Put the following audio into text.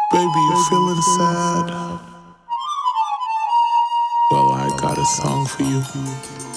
Baby, you feeling sad? Well, I got a song for you.